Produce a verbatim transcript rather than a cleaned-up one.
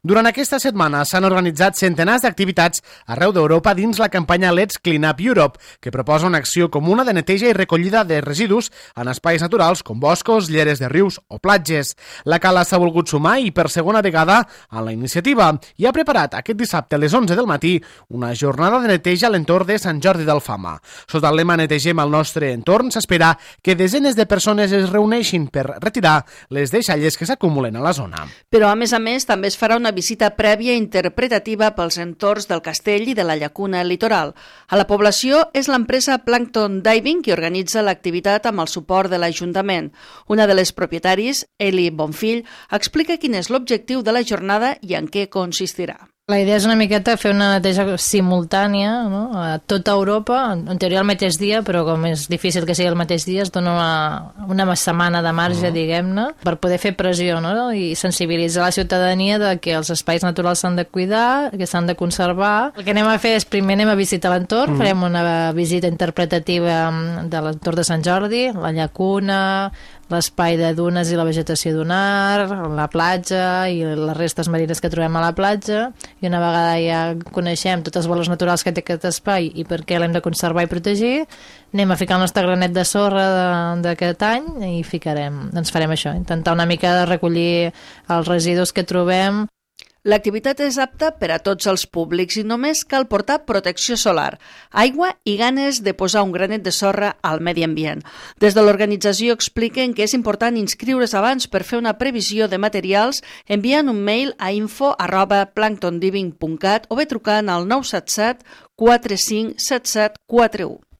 Durant aquesta setmana s'han organitzat centenars d'activitats arreu d'Europa dins la campanya Let's Clean Up Europe, que proposa una acció comuna de neteja i recollida de residus en espais naturals com boscos, lleres de rius o platges. La Cala s'ha volgut sumar i per segona vegada a la iniciativa i ha preparat aquest dissabte a les onze del matí una jornada de neteja a l'entorn de Sant Jordi d'Alfama. Sota el lema Netegem el nostre entorn s'espera que desenes de persones es reuneixin per retirar les deixalles que s'acumulen a la zona. Però a més a més també es farà una visita prèvia interpretativa pels entorns del castell i de la llacuna litoral. A la població és l'empresa Plankton Diving qui organitza l'activitat amb el suport de l'Ajuntament. Una de les propietaris, Eli Bonfill, explica quin és l'objectiu de la jornada i en què consistirà. La idea és una miqueta fer una neteja simultània, no? A tota Europa, en teoria el mateix dia, però com és difícil que sigui el mateix dia, es dona una, una setmana de marge, uh-huh. diguem-ne, per poder fer pressió, no? I sensibilitzar la ciutadania de que els espais naturals s'han de cuidar, que s'han de conservar. El que anem a fer és primer anem a visitar l'entorn, uh-huh. farem una visita interpretativa de l'entorn de Sant Jordi, la llacuna, l'espai de dunes i la vegetació dunar, la platja i les restes marines que trobem a la platja, i una vegada ja coneixem tots els valors naturals que té aquest espai i per què l'hem de conservar i protegir, anem a ficar el nostre granet de sorra d'aquest any i ficarem, ens farem això, intentar una mica de recollir els residus que trobem. L'activitat és apta per a tots els públics i només cal portar protecció solar, aigua i ganes de posar un granet de sorra al medi ambient. Des de l'organització expliquen que és important inscriure's abans per fer una previsió de materials enviant un mail a info arroba planktondiving punt cat o bé trucant al nou set set quatre cinc set set quatre u.